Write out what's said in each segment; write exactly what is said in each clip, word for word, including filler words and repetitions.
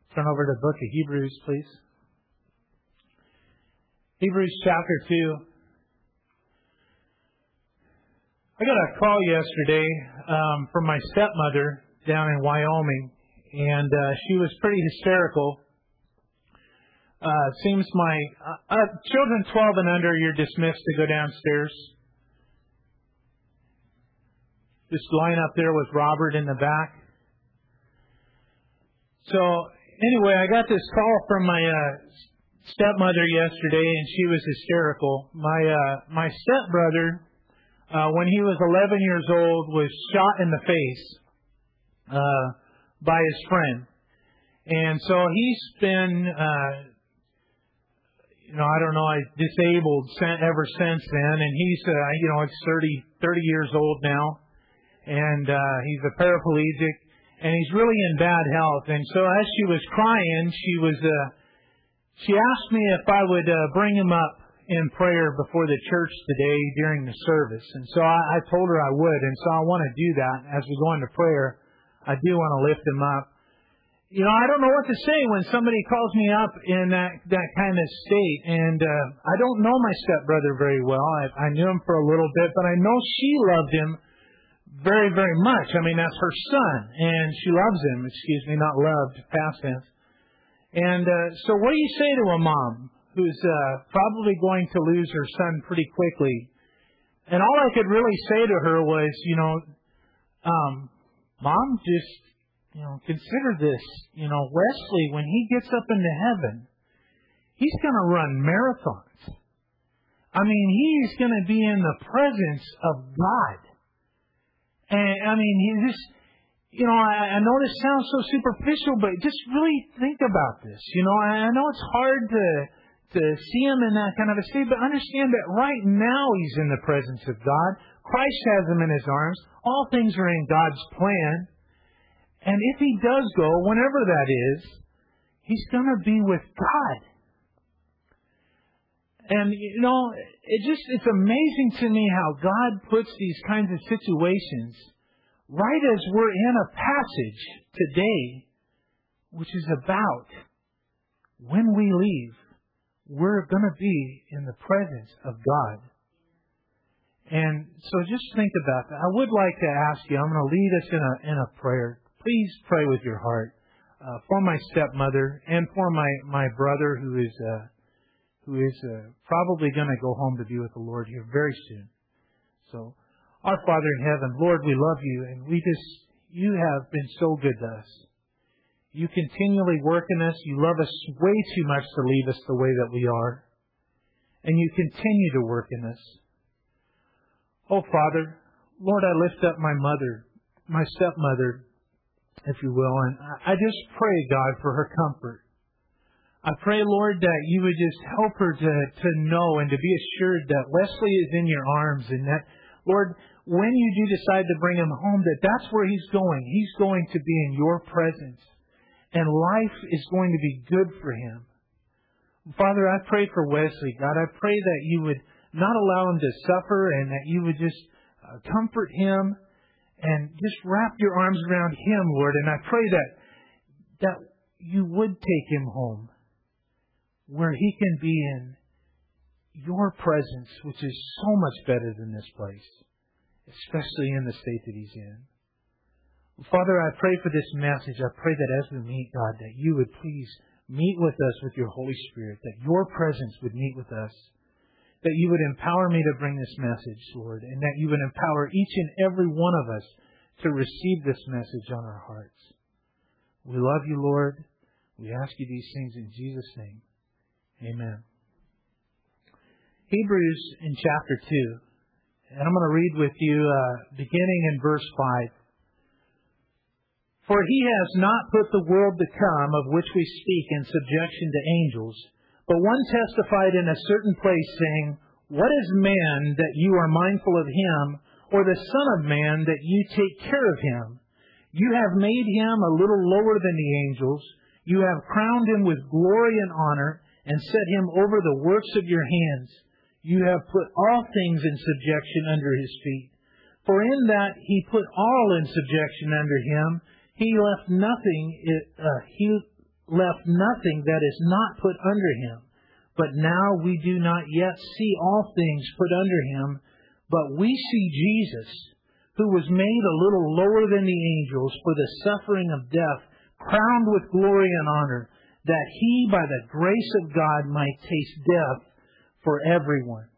Turn over to the book of Hebrews, please. Hebrews chapter two. I got a call yesterday um, from my stepmother down in Wyoming, and uh, she was pretty hysterical. Uh, seems my uh, uh, children twelve and under, you're dismissed to go downstairs. Just line up there with Robert in the back. So anyway, I got this call from my uh, stepmother yesterday, and she was hysterical. My uh, my stepbrother, uh, when he was eleven years old, was shot in the face uh, by his friend, and so he's been, uh, you know, I don't know, disabled ever since then. And he's, uh, you know, it's thirty, thirty years old now, and uh, he's a paraplegic. And he's really in bad health. And so as she was crying, she was, uh, she asked me if I would uh, bring him up in prayer before the church today during the service. And so I, I told her I would. And so I want to do that as we go into prayer. I do want to lift him up. You know, I don't know what to say when somebody calls me up in that, that kind of state. And uh, I don't know my stepbrother very well. I, I knew him for a little bit, but I know she loved him very, very much. I mean, that's her son, and she loves him. Excuse me, not loved, past tense. And uh, so what do you say to a mom who's uh, probably going to lose her son pretty quickly? And all I could really say to her was, you know, um, Mom, just, you know, consider this. You know, Wesley, when he gets up into heaven, he's going to run marathons. I mean, he's going to be in the presence of God. And, I mean, he just, you know, I, I know this sounds so superficial, but just really think about this. You know, I, I know it's hard to to see him in that kind of a state, but understand that right now he's in the presence of God. Christ has him in his arms. All things are in God's plan. And if he does go, whenever that is, he's going to be with God. And, you know, it just, it's amazing to me how God puts these kinds of situations right as we're in a passage today, which is about when we leave, we're going to be in the presence of God. And so just think about that. I would like to ask you, I'm going to lead us in a, in a prayer. Please pray with your heart uh, for my stepmother and for my, my brother who is uh, who is uh, probably going to go home to be with the Lord here very soon. So, our Father in heaven, Lord, we love you, and we just, you have been so good to us. You continually work in us. You love us way too much to leave us the way that we are. And you continue to work in us. Oh, Father, Lord, I lift up my mother, my stepmother, if you will, and I just pray, God, for her comfort. I pray, Lord, that you would just help her to, to know and to be assured that Wesley is in your arms, and that, Lord, when you do decide to bring him home, that that's where he's going. He's going to be in your presence, and life is going to be good for him. Father, I pray for Wesley, God. I pray that you would not allow him to suffer, and that you would just uh, comfort him and just wrap your arms around him, Lord. And I pray that that you would take him home, where he can be in your presence, which is so much better than this place, especially in the state that he's in. Father, I pray for this message. I pray that as we meet, God, that you would please meet with us with your Holy Spirit, that your presence would meet with us, that you would empower me to bring this message, Lord, and that you would empower each and every one of us to receive this message on our hearts. We love you, Lord. We ask you these things in Jesus' name. Amen. Hebrews in chapter two. And I'm going to read with you uh, beginning in verse five. For he has not put the world to come of which we speak in subjection to angels, but one testified in a certain place, saying, What is man that you are mindful of him, or the Son of Man that you take care of him? You have made him a little lower than the angels. You have crowned him with glory and honor, and set him over the works of your hands. You have put all things in subjection under his feet. For in that he put all in subjection under him, he left nothing, uh, he left nothing that is not put under Him. But now we do not yet see all things put under Him, but we see Jesus, who was made a little lower than the angels for the suffering of death, crowned with glory and honor, that He, by the grace of God, might taste death for everyone.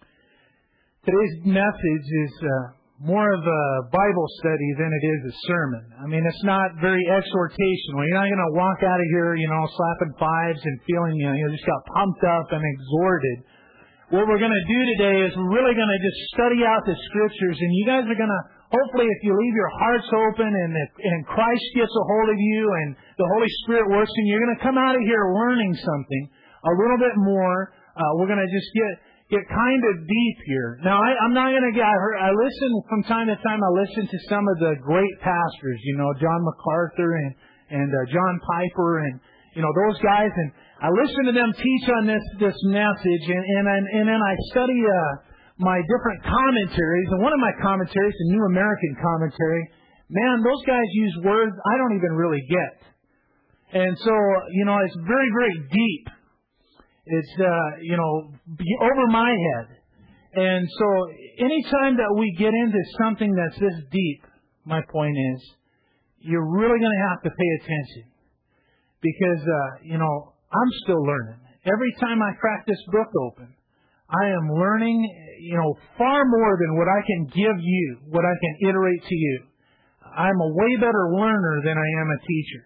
Today's message is uh, more of a Bible study than it is a sermon. I mean, it's not very exhortational. You're not going to walk out of here, you know, slapping fives and feeling, you know, you just got pumped up and exhorted. What we're going to do today is we're really going to just study out the Scriptures, and you guys are going to, hopefully, if you leave your hearts open and, and Christ gets a hold of you and the Holy Spirit works in you, you're going to come out of here learning something a little bit more. Uh, we're going to just get get kind of deep here. Now, I, I'm not going to get, I, heard, I listen from time to time, I listen to some of the great pastors, you know, John MacArthur and, and uh, John Piper and, you know, those guys. And I listen to them teach on this, this message, and, and, and then I study uh, my different commentaries. And one of my commentaries, the New American Commentary, man, those guys use words I don't even really get. And so, you know, it's very, very deep. It's, uh, you know, over my head. And so anytime that we get into something that's this deep, my point is, you're really going to have to pay attention. Because, uh, you know, I'm still learning. Every time I crack this book open, I am learning, you know, far more than what I can give you, what I can iterate to you. I'm a way better learner than I am a teacher.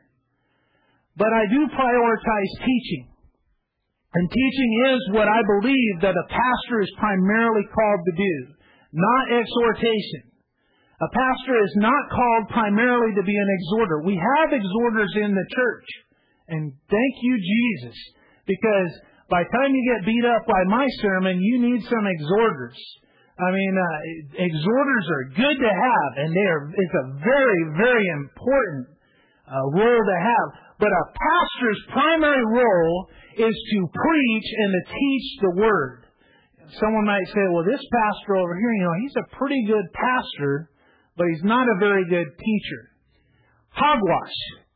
But I do prioritize teaching. And teaching is what I believe that a pastor is primarily called to do, not exhortation. A pastor is not called primarily to be an exhorter. We have exhorters in the church. And thank you, Jesus, because by the time you get beat up by my sermon, you need some exhorters. I mean, uh, exhorters are good to have, and they are, it's a very, very important uh, role to have. But a pastor's primary role is to preach and to teach the Word. Someone might say, well, this pastor over here, you know, he's a pretty good pastor, but he's not a very good teacher. Hogwash.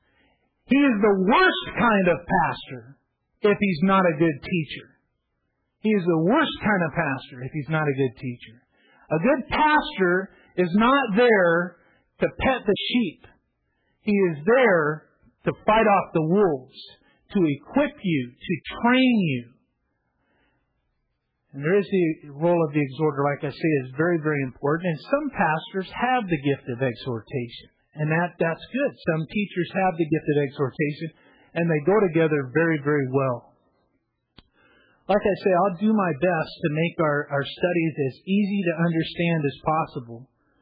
He is the worst kind of pastor if he's not a good teacher. He is the worst kind of pastor if he's not a good teacher. A good pastor is not there to pet the sheep. He is there to fight off the wolves, to equip you, to train you. And there is the role of the exhorter, like I say, is very, very important. And some pastors have the gift of exhortation. And that, that's good. Some teachers have the gift of exhortation, and they go together very, very well. Like I say, I'll do my best to make our, our studies as easy to understand as possible.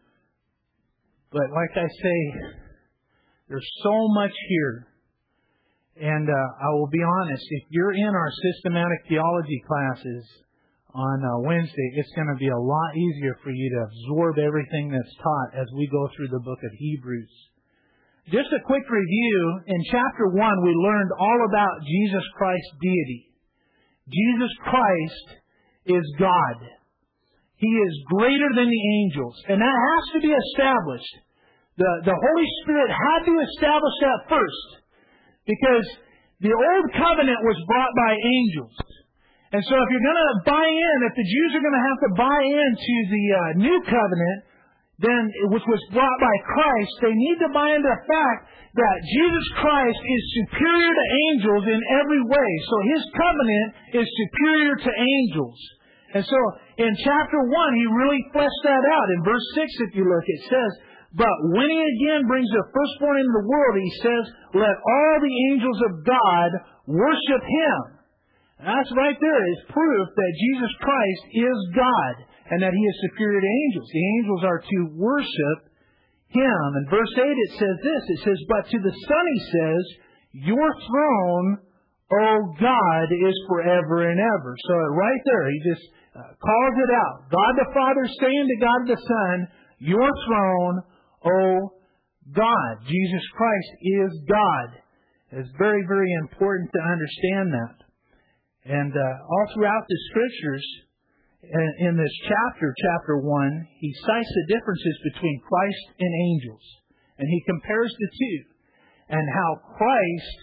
But like I say, there's so much here. And uh, I will be honest, if you're in our systematic theology classes on uh, Wednesday, it's going to be a lot easier for you to absorb everything that's taught as we go through the book of Hebrews. Just a quick review. In chapter one, we learned all about Jesus Christ's deity. Jesus Christ is God. He is greater than the angels. And that has to be established. The, the Holy Spirit had to establish that first. Because the old covenant was brought by angels. And so if you're going to buy in, if the Jews are going to have to buy into the uh, new covenant, then which was brought by Christ, they need to buy into the fact that Jesus Christ is superior to angels in every way. So His covenant is superior to angels. And so in chapter one, He really fleshed that out. In verse six, if you look, it says, but when He again brings the firstborn into the world, He says, let all the angels of God worship Him. And that's right there is proof that Jesus Christ is God and that He is superior to angels. The angels are to worship Him. In verse eight it says this, it says, but to the Son He says, your throne, O God, is forever and ever. So right there, He just uh, calls it out. God the Father saying to God the Son, your throne, O God. Jesus Christ is God. It's very, very important to understand that. And uh, all throughout the Scriptures, in, in this chapter, chapter one, He cites the differences between Christ and angels. And He compares the two. And how Christ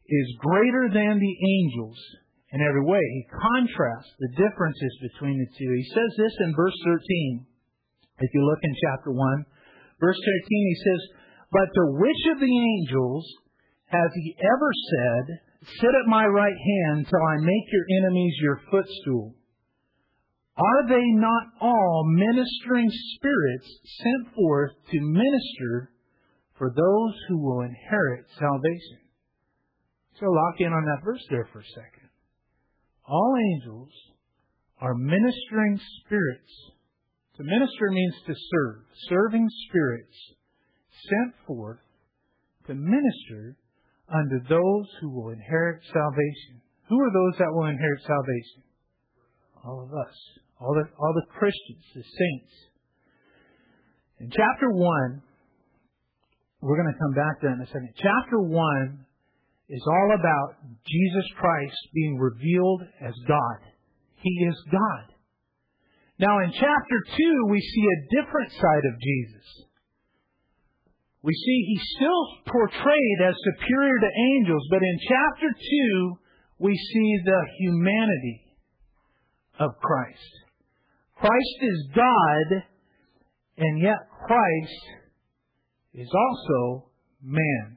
is greater than the angels in every way. He contrasts the differences between the two. He says this in verse thirteen. If you look in chapter one, verse thirteen, he says, "But to which of the angels has he ever said, 'Sit at my right hand till I make your enemies your footstool'? Are they not all ministering spirits sent forth to minister for those who will inherit salvation?" So lock in on that verse there for a second. All angels are ministering spirits. To minister means to serve. Serving spirits sent forth to minister unto those who will inherit salvation. Who are those that will inherit salvation? All of us. All the, all the Christians, the saints. In chapter one, we're going to come back to that in a second. Chapter one is all about Jesus Christ being revealed as God. He is God. Now in chapter two, we see a different side of Jesus. We see He's still portrayed as superior to angels, but in chapter two, we see the humanity of Christ. Christ is God, and yet Christ is also man.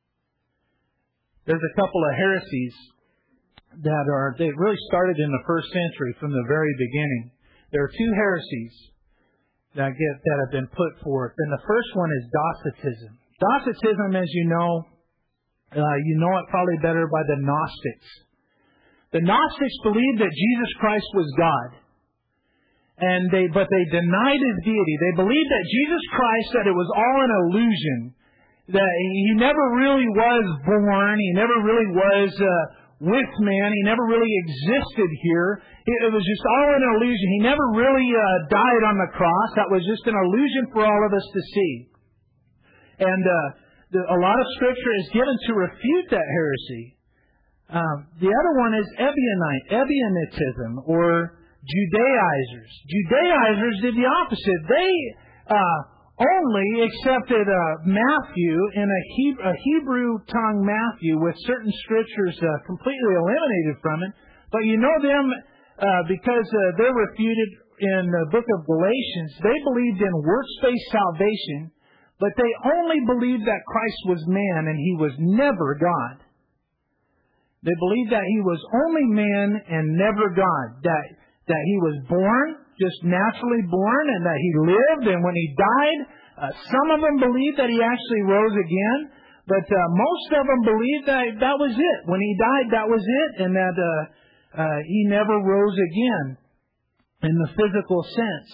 There's a couple of heresies that are, they really started in the first century from the very beginning. There are two heresies that get that have been put forth. And the first one is Docetism. Docetism, as you know, uh, you know it probably better by the Gnostics. The Gnostics believed that Jesus Christ was God. And they, but they denied His deity. They believed that Jesus Christ, that it was all an illusion. That He never really was born. He never really was uh, with man. He never really existed here. It, it was just all an illusion. He never really uh, died on the cross. That was just an illusion for all of us to see. And uh, the, a lot of Scripture is given to refute that heresy. Um, the other one is Ebionite, Ebionitism, or Judaizers. Judaizers did the opposite. They uh, only accepted uh, Matthew in a, Hebrew, a Hebrew tongue Matthew with certain scriptures uh, completely eliminated from it. But you know them uh, because uh, they're refuted in the book of Galatians. They believed in works-based salvation, but they only believed that Christ was man and He was never God. They believed that He was only man and never God. That that He was born, just naturally born, and that He lived, and when He died, uh, some of them believed that He actually rose again, but uh, most of them believed that that was it. When He died, that was it, and that uh, uh, He never rose again in the physical sense.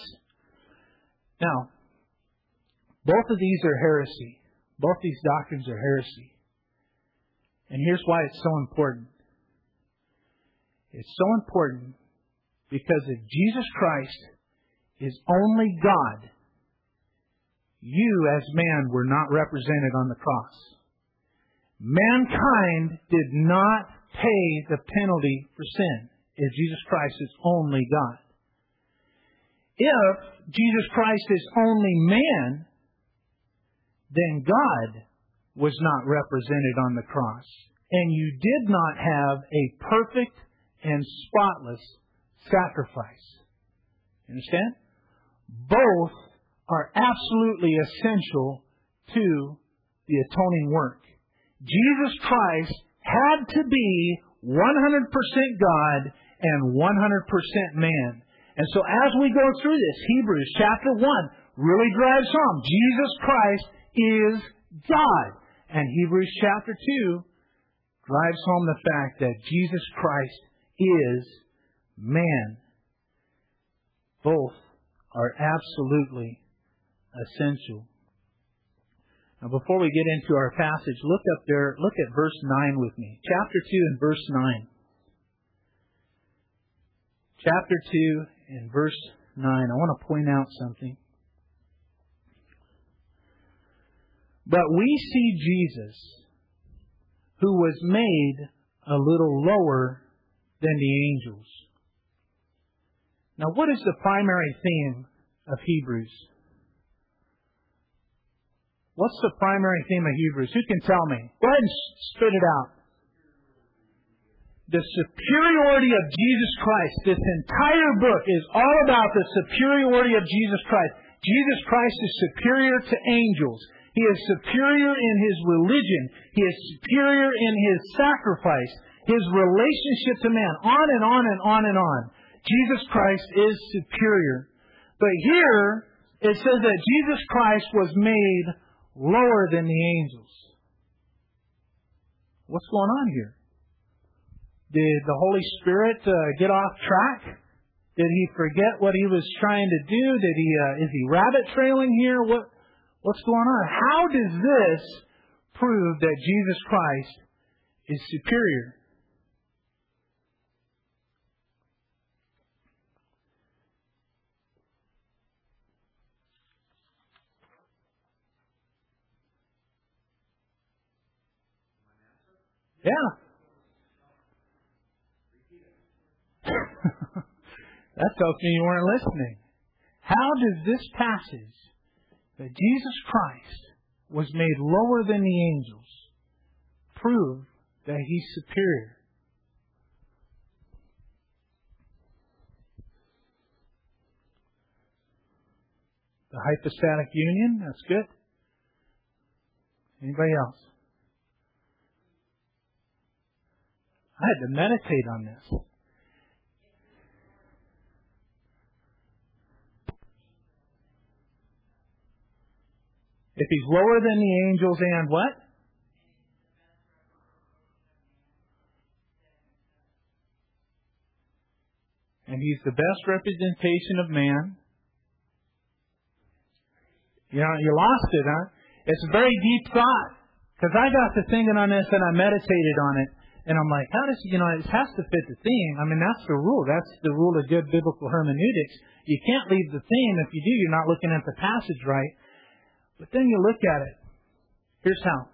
Now, both of these are heresy. Both these doctrines are heresy. And here's why it's so important. It's so important because if Jesus Christ is only God, you as man were not represented on the cross. Mankind did not pay the penalty for sin if Jesus Christ is only God. If Jesus Christ is only man, then God was not represented on the cross. And you did not have a perfect and spotless sacrifice. Understand? Both are absolutely essential to the atoning work. Jesus Christ had to be one hundred percent God and one hundred percent man. And so as we go through this, Hebrews chapter one really drives home. Jesus Christ is God. And Hebrews chapter two drives home the fact that Jesus Christ is man. Both are absolutely essential. Now before we get into our passage, look up there, look at verse nine with me. Chapter two and verse nine. Chapter two and verse nine. I want to point out something. But we see Jesus, who was made a little lower than the angels. Now, what is the primary theme of Hebrews? What's the primary theme of Hebrews? Who can tell me? Go ahead and spit it out. the superiority of Jesus Christ. This entire book is all about the superiority of Jesus Christ. Jesus Christ is superior to angels. He is superior in His religion. He is superior in His sacrifice, His relationship to man, on and on and on and on. Jesus Christ is superior. But here, it says that Jesus Christ was made lower than the angels. What's going on here? Did the Holy Spirit uh, get off track? Did He forget what He was trying to do? Did He? Uh, is He rabbit trailing here? What? What's going on? How does this prove that Jesus Christ is superior? Yeah. That tells me you weren't listening. How does this passage that Jesus Christ was made lower than the angels prove that He's superior? The hypostatic union, that's good. Anybody else? I had to meditate on this. If He's lower than the angels and what? And He's the best representation of man. You know, you lost it, huh? It's a very deep thought. Because I got to thinking on this and I meditated on it. And I'm like, how does, you know, it has to fit the theme. I mean, that's the rule. That's the rule of good biblical hermeneutics. You can't leave the theme. If you do, you're not looking at the passage right. But then you look at it. Here's how.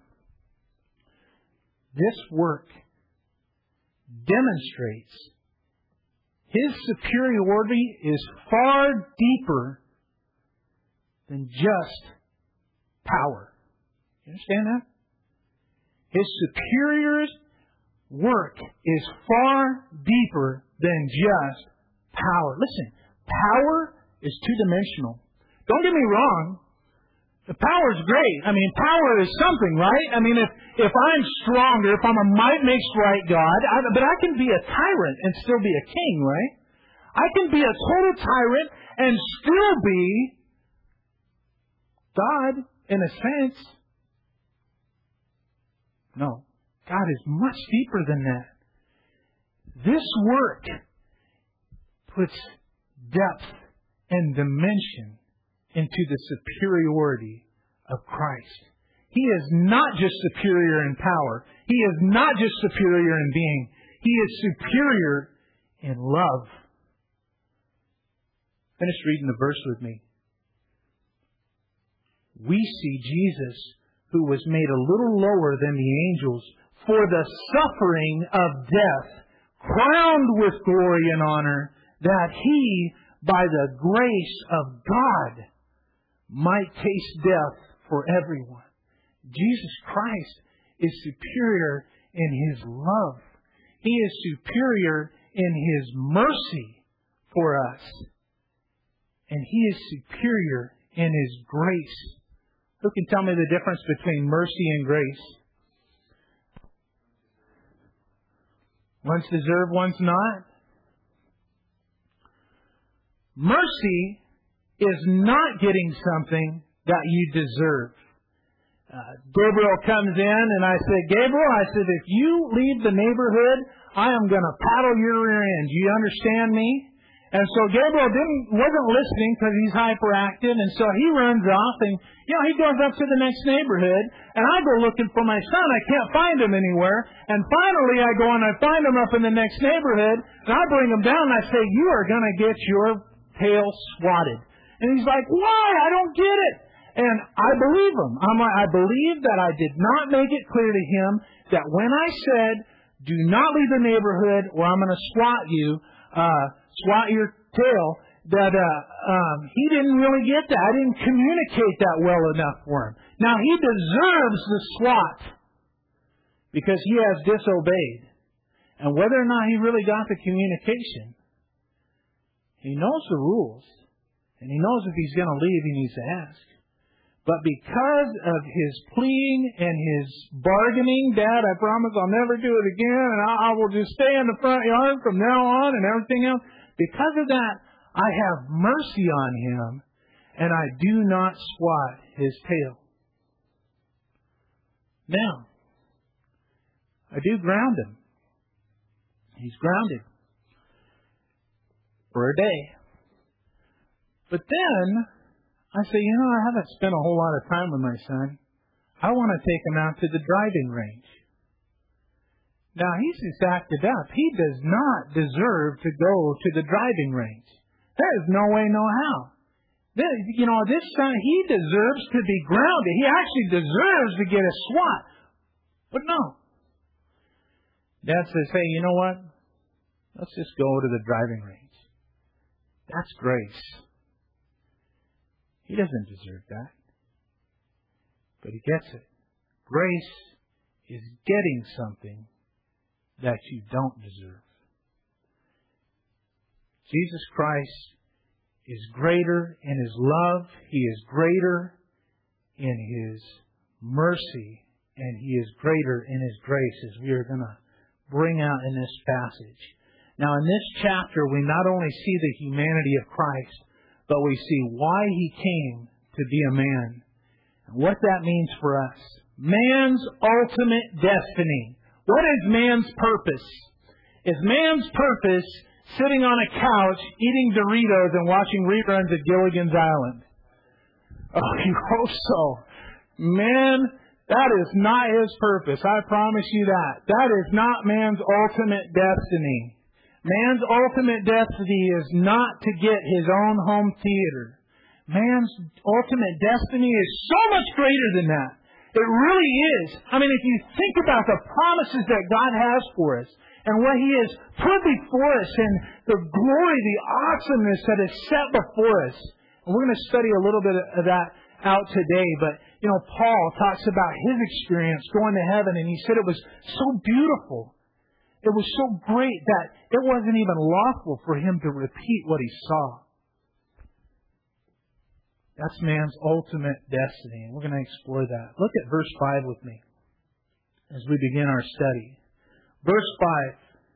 This work demonstrates His superiority is far deeper than just power. You understand that? His superior work is far deeper than just power. Listen, power is two-dimensional. Don't get me wrong. The power is great. I mean, power is something, right? I mean, if if I'm stronger, if I'm a might makes right God, I, but I can be a tyrant and still be a king, right? I can be a total tyrant and still be God in a sense. No. God is much deeper than that. This work puts depth and dimension into the superiority of Christ. He is not just superior in power. He is not just superior in being. He is superior in love. Finish reading the verse with me. We see Jesus, who was made a little lower than the angels, for the suffering of death, crowned with glory and honor, that He, by the grace of God, might taste death for everyone. Jesus Christ is superior in His love. He is superior in His mercy for us. And He is superior in His grace. Who can tell me the difference between mercy and grace? One's deserved, one's not. Mercy is not getting something that you deserve. Uh, Gabriel comes in and I said, Gabriel, I said, if you leave the neighborhood, I am going to paddle your rear end. Do you understand me? And so Gabriel didn't, wasn't listening because he's hyperactive, and so he runs off and, you know, he goes up to the next neighborhood, and I go looking for my son. I can't find him anywhere. And finally I go and I find him up in the next neighborhood, and I bring him down and I say, you are going to get your tail swatted. And he's like, why? I don't get it. And I believe him. I'm like, I believe that I did not make it clear to him that when I said, do not leave the neighborhood or I'm going to swat you, uh, swat your tail, that uh, um, he didn't really get that. I didn't communicate that well enough for him. Now, he deserves the swat because he has disobeyed. And whether or not he really got the communication, he knows the rules. And he knows if he's going to leave, he needs to ask. But because of his pleading and his bargaining, Dad, I promise I'll never do it again, and I, I will just stay in the front yard from now on and everything else. Because of that, I have mercy on him, and I do not swat his tail. Now, I do ground him. He's grounded for a day. But then I say, you know, I haven't spent a whole lot of time with my son. I want to take him out to the driving range. Now, he's just acted up. He does not deserve to go to the driving range. There is no way, no how. This, you know, this son, he deserves to be grounded. He actually deserves to get a swat. But no. Dad says, hey, you know what? Let's just go to the driving range. That's grace. He doesn't deserve that. But he gets it. Grace is getting something that you don't deserve. Jesus Christ is greater in His love. He is greater in His mercy. And He is greater in His grace, as we are going to bring out in this passage. Now, in this chapter, we not only see the humanity of Christ, but we see why He came to be a man. And what that means for us. Man's ultimate destiny. What is man's purpose? Is man's purpose sitting on a couch, eating Doritos and watching reruns of Gilligan's Island? Oh, you hope so. Man, that is not his purpose. I promise you that. That is not man's ultimate destiny. Man's ultimate destiny is not to get his own home theater. Man's ultimate destiny is so much greater than that. It really is. I mean, if you think about the promises that God has for us and what He has put before us and the glory, the awesomeness that is set before us. And we're going to study a little bit of that out today. But, you know, Paul talks about his experience going to heaven, and he said it was so beautiful. It was so great that it wasn't even lawful for him to repeat what he saw. That's man's ultimate destiny. And we're going to explore that. Look at verse five with me as we begin our study. Verse five.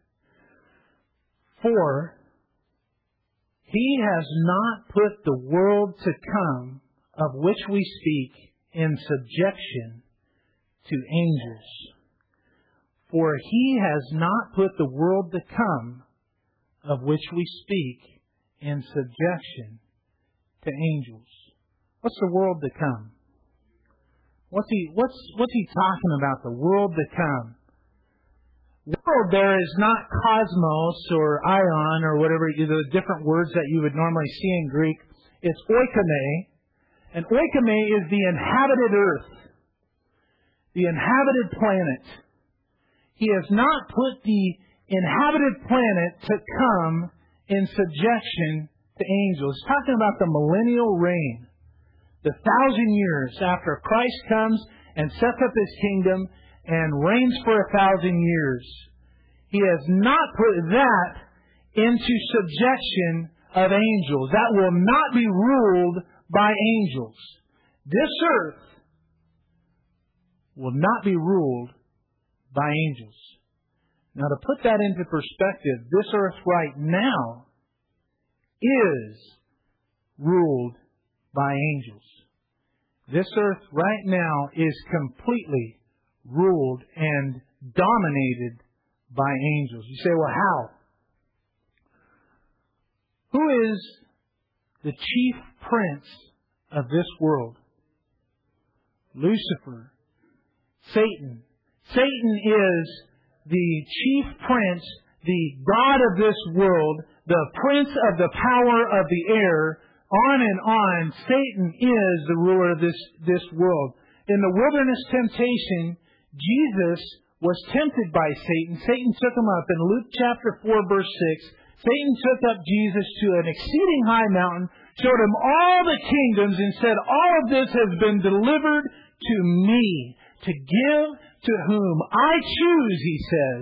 For He has not put the world to come of which we speak in subjection to angels. For He has not put the world to come of which we speak in subjection to angels. What's the world to come? What's he what's what's he talking about? The world to come. World there is not cosmos or ion or whatever, the different words that you would normally see in Greek. It's oikome. And oikome is the inhabited earth. The inhabited planet. He has not put the inhabited planet to come in subjection to angels. He's talking about the millennial reign. The thousand years after Christ comes and sets up His kingdom and reigns for a thousand years. He has not put that into subjection of angels. That will not be ruled by angels. This earth will not be ruled by angels. Now, to put that into perspective, this earth right now is ruled by angels. This earth right now is completely ruled and dominated by angels. You say, well, how? Who is the chief prince of this world? Lucifer. Satan. Satan is the chief prince, the god of this world, the prince of the power of the air. On and on, Satan is the ruler of this, this world. In the wilderness temptation, Jesus was tempted by Satan. Satan took him up. In Luke chapter four, verse six, Satan took up Jesus to an exceeding high mountain, showed him all the kingdoms, and said, all of this has been delivered to me, to give to whom I choose, he says.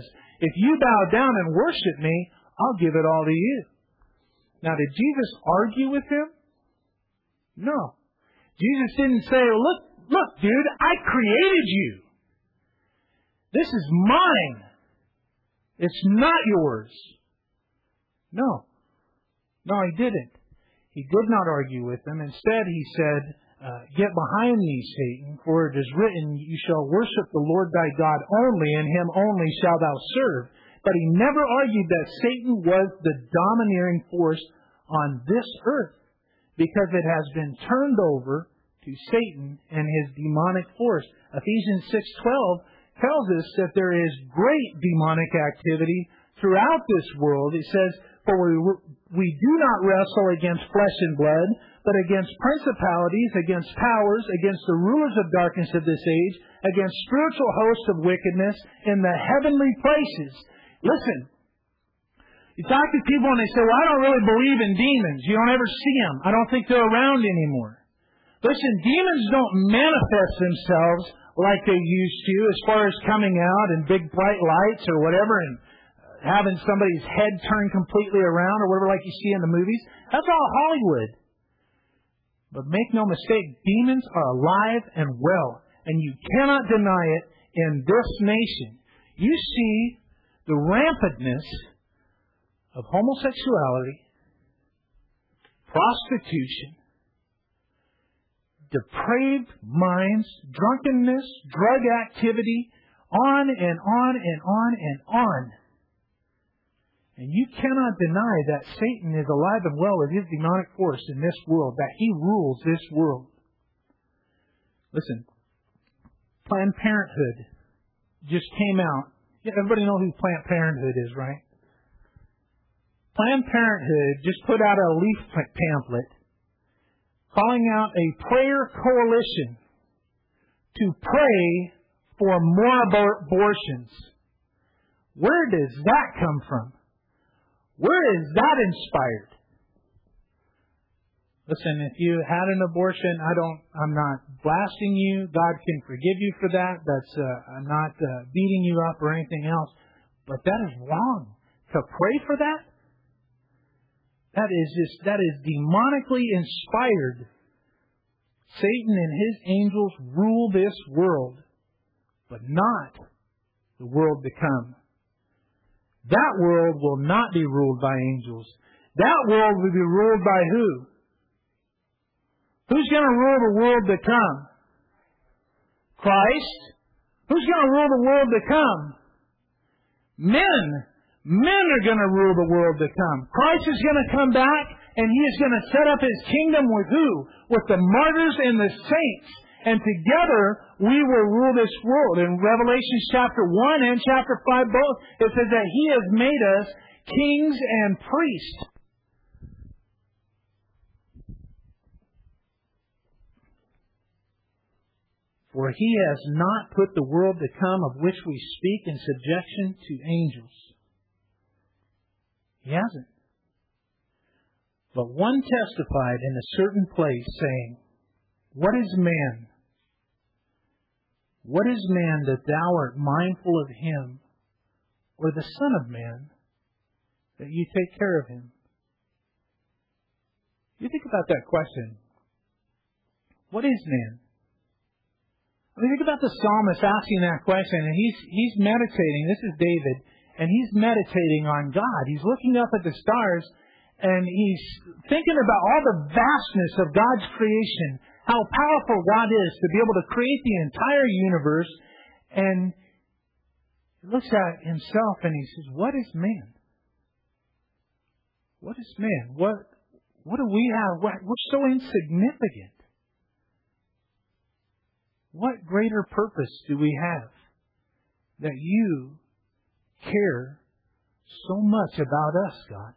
If you bow down and worship me, I'll give it all to you. Now, did Jesus argue with him? No. Jesus didn't say, look, look, dude, I created you. This is mine. It's not yours. No. No, he didn't. He did not argue with him. Instead, he said, uh, get behind me, Satan, for it is written, you shall worship the Lord thy God only, and him only shalt thou serve. But he never argued that Satan was the domineering force on this earth, because it has been turned over to Satan and his demonic force. Ephesians six twelve tells us that there is great demonic activity throughout this world. It says, for we, we do not wrestle against flesh and blood, but against principalities, against powers, against the rulers of darkness of this age, against spiritual hosts of wickedness in the heavenly places. Listen, you talk to people and they say, well, I don't really believe in demons. You don't ever see them. I don't think they're around anymore. Listen, demons don't manifest themselves like they used to as far as coming out in big bright lights or whatever and having somebody's head turned completely around or whatever like you see in the movies. That's all Hollywood. But make no mistake, demons are alive and well. And you cannot deny it in this nation. You see the rampantness of homosexuality, prostitution, depraved minds, drunkenness, drug activity, on and on and on and on. And you cannot deny that Satan is alive and well with his demonic force in this world, that he rules this world. Listen, Planned Parenthood just came out. Yeah, everybody know who Planned Parenthood is, right? Planned Parenthood just put out a leaf pamphlet calling out a prayer coalition to pray for more abor- abortions. Where does that come from? Where is that inspired? Listen, if you had an abortion, I don't, I'm not blasting you. God can forgive you for that. That's, uh, I'm not uh, beating you up or anything else. But that is wrong. To pray for that? That is just, that is demonically inspired. Satan and his angels rule this world, but not the world to come. That world will not be ruled by angels. That world will be ruled by who? Who's going to rule the world to come? Christ? Who's going to rule the world to come? Men. Men are going to rule the world to come. Christ is going to come back, and He is going to set up His kingdom with who? With the martyrs and the saints. And together, we will rule this world. In Revelation chapter one and chapter five both, it says that He has made us kings and priests. For He has not put the world to come of which we speak in subjection to angels. He hasn't. But one testified in a certain place, saying, What is man? What is man that thou art mindful of him, or the Son of Man, that you take care of him? You think about that question. What is man? I mean, think about the psalmist asking that question, and he's he's meditating. This is David, and he's meditating on God. He's looking up at the stars, and he's thinking about all the vastness of God's creation, how powerful God is to be able to create the entire universe. And he looks at himself and he says, "What is man? What is man? What what do we have? What, we're so insignificant. What greater purpose do we have that you care so much about us, God?"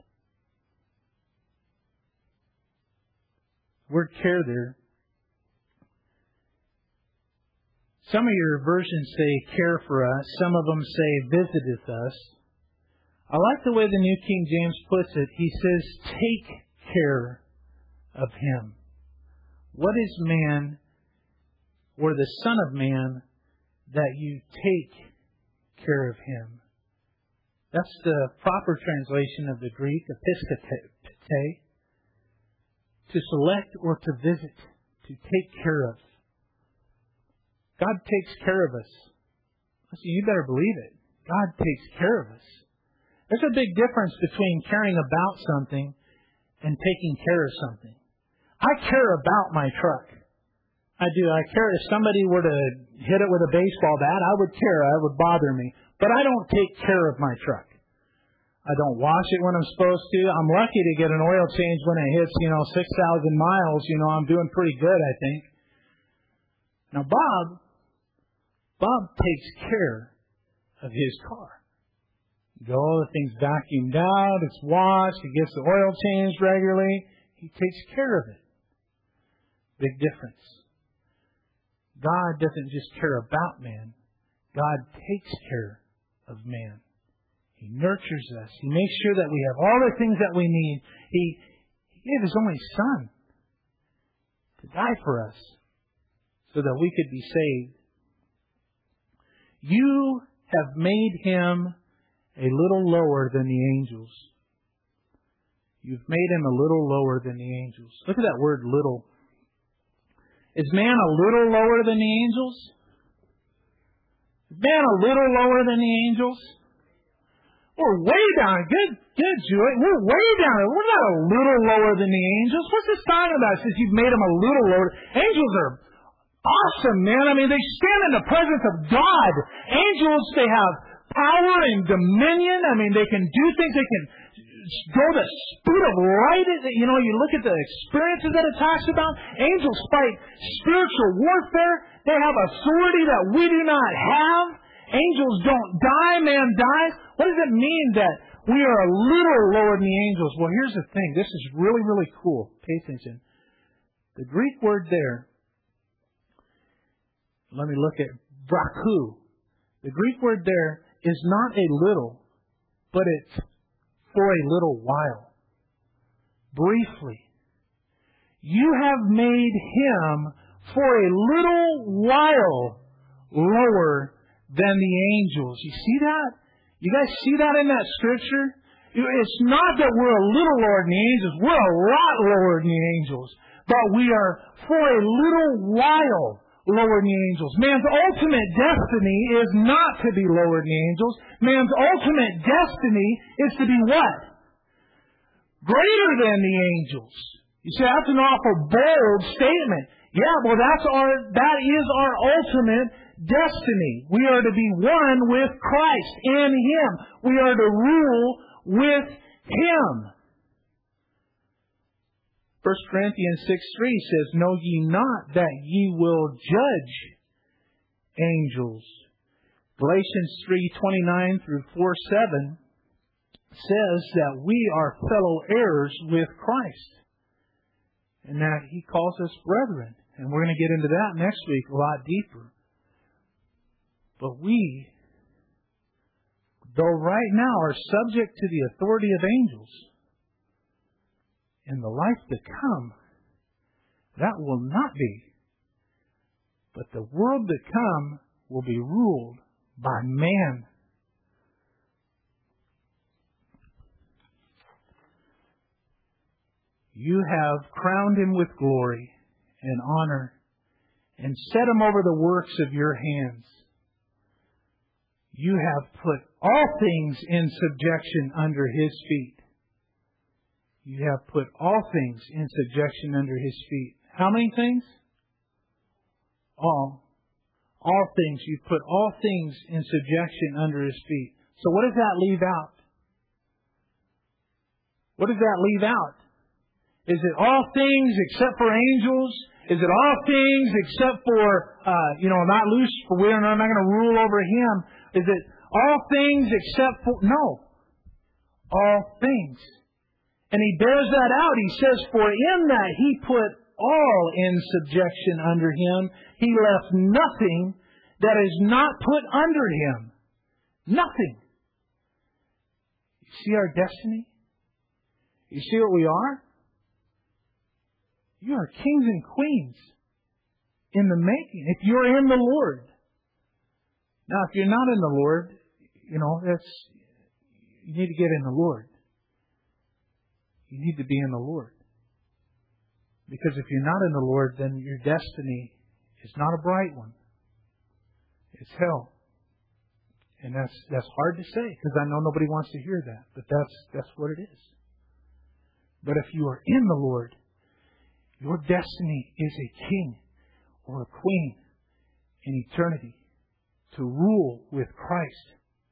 Word care there. Some of your versions say care for us. Some of them say visiteth us. I like the way the New King James puts it. He says, take care of him. What is man, or the Son of Man, that you take care of him? That's the proper translation of the Greek, episkopete, to select or to visit, to take care of. God takes care of us. Listen, you better believe it. God takes care of us. There's a big difference between caring about something and taking care of something. I care about my truck. I do. I care. If somebody were to hit it with a baseball bat, I would care. It would bother me. But I don't take care of my truck. I don't wash it when I'm supposed to. I'm lucky to get an oil change when it hits, you know, six thousand miles. You know, I'm doing pretty good, I think. Now, Bob, Bob takes care of his car. Go, the thing's vacuumed out, it's washed, he gets the oil changed regularly. He takes care of it. Big difference. God doesn't just care about man. God takes care of man. He nurtures us. He makes sure that we have all the things that we need. He, he gave His only Son to die for us so that we could be saved. You have made Him a little lower than the angels. You've made Him a little lower than the angels. Look at that word, little. Is man a little lower than the angels? Is man a little lower than the angels? We're way down. Good, good, Julie. We're way down. We're not a little lower than the angels. What's this talking about? It says you've made them a little lower. Angels are awesome, man. I mean, they stand in the presence of God. Angels, they have power and dominion. I mean, they can do things. They can go the speed of light. You know, you look at the experiences that it talks about. Angels fight spiritual warfare. They have authority that we do not have. Angels don't die. Man dies. What does it mean that we are a little lower than the angels? Well, here's the thing. This is really, really cool. Pay attention. The Greek word there, let me look at braku. The Greek word there is not a little, but it's for a little while. Briefly. You have made Him for a little while lower than the angels. You see that? You guys see that in that scripture? It's not that we're a little lower than the angels. We're a lot lower than the angels. But we are for a little while lower than the angels. Man's ultimate destiny is not to be lower than the angels. Man's ultimate destiny is to be what? Greater than the angels. You say, that's an awful bold statement. Yeah, well, that's our, that is our ultimate destiny. We are to be one with Christ, in Him. We are to rule with Him. First Corinthians six three says, know ye not that ye will judge angels. Galatians three twenty-nine through four seven says that we are fellow heirs with Christ. And that He calls us brethren. And we're going to get into that next week a lot deeper. But we, though right now are subject to the authority of angels, in the life to come, that will not be. But the world to come will be ruled by man. You have crowned Him with glory and honor and set Him over the works of your hands. You have put all things in subjection under His feet. You have put all things in subjection under His feet. How many things? All. All things. You've put all things in subjection under His feet. So what does that leave out? What does that leave out? Is it all things except for angels? Is it all things except for, uh, you know, not Lucifer? We're not going to rule over Him. Is it all things except for... No. All things. And He bears that out. He says, for in that He put all in subjection under Him. He left nothing that is not put under Him. Nothing. You see our destiny? You see what we are? You are kings and queens in the making. If you're in the Lord. Now, if you're not in the Lord, you know, that's You need to get in the Lord. You need to be in the Lord. Because if you're not in the Lord, then your destiny is not a bright one. It's hell. And that's that's hard to say, because I know nobody wants to hear that. But that's that's what it is. But if you are in the Lord, your destiny is a king or a queen in eternity to rule with Christ.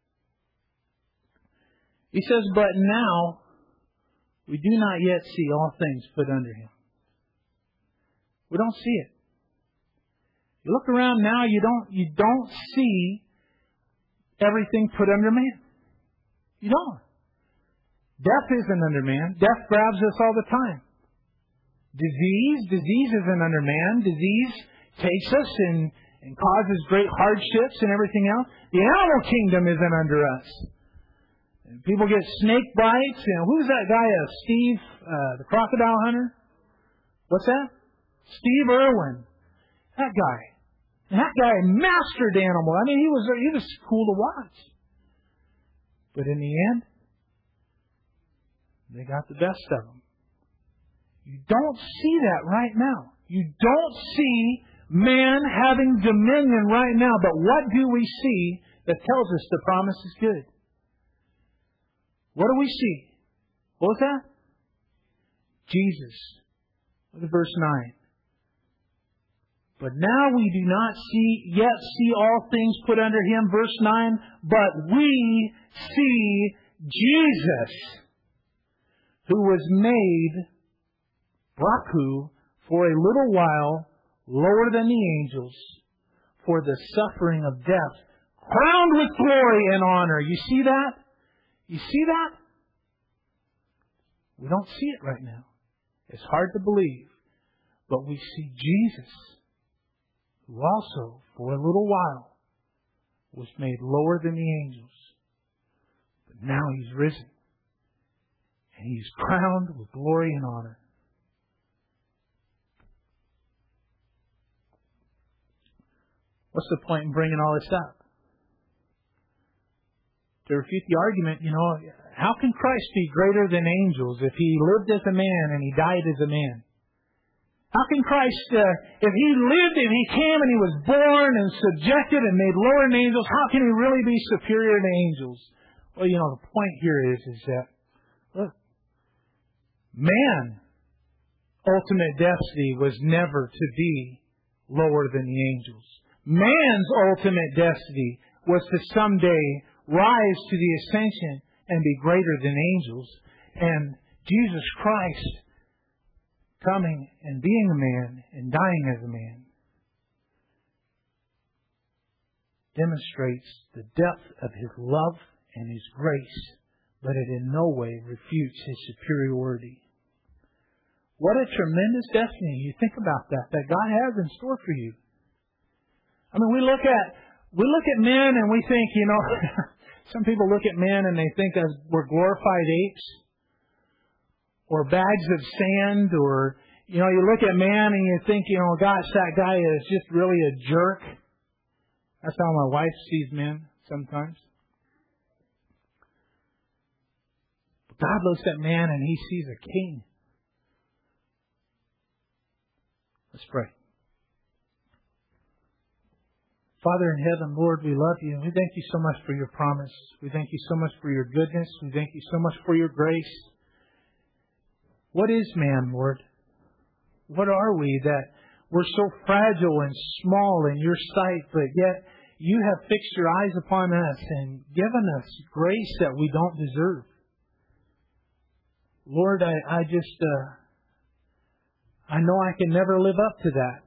He says, but now we do not yet see all things put under Him. We don't see it. You look around now, you don't you don't see everything put under man. You don't. Death isn't under man. Death grabs us all the time. Disease, disease isn't under man. Disease takes us and, and causes great hardships and everything else. The animal kingdom isn't under us. And people get snake bites. And who's that guy? Uh, Steve, uh, the crocodile hunter? What's that? Steve Irwin. That guy. And that guy mastered animal. I mean, he was he was cool to watch. But in the end, they got the best of them. You don't see that right now. You don't see man having dominion right now. But what do we see that tells us the promise is good? What do we see? What was that? Jesus. Look at verse nine. But now we do not see yet see all things put under Him. Verse nine. But we see Jesus, who was made Braku for a little while lower than the angels, for the suffering of death, crowned with glory and honor. You see that? You see that? We don't see it right now. It's hard to believe. But we see Jesus, who also, for a little while, was made lower than the angels. But now He's risen. And He's crowned with glory and honor. What's the point in bringing all this up? To refute the argument, you know, how can Christ be greater than angels if He lived as a man and He died as a man? How can Christ, uh, if He lived and He came and He was born and subjected and made lower than angels, how can He really be superior to angels? Well, you know, the point here is, is that, look, man, ultimate destiny was never to be lower than the angels. Man's ultimate destiny was to someday rise to the ascension and be greater than angels. And Jesus Christ coming and being a man and dying as a man demonstrates the depth of His love and His grace, but it in no way refutes His superiority. What a tremendous destiny. You think about that, that God has in store for you. I mean, we look at we look at men and we think, you know, some people look at men and they think as we're glorified apes or bags of sand, or, you know, you look at man and you think, you know, gosh, that guy is just really a jerk. That's how my wife sees men sometimes. But God looks at man and He sees a king. Let's pray. Father in heaven, Lord, we love You. We thank You so much for Your promise. We thank You so much for Your goodness. We thank You so much for Your grace. What is man, Lord? What are we that we're so fragile and small in Your sight, but yet You have fixed Your eyes upon us and given us grace that we don't deserve? Lord, I, I just, uh, I know I can never live up to that.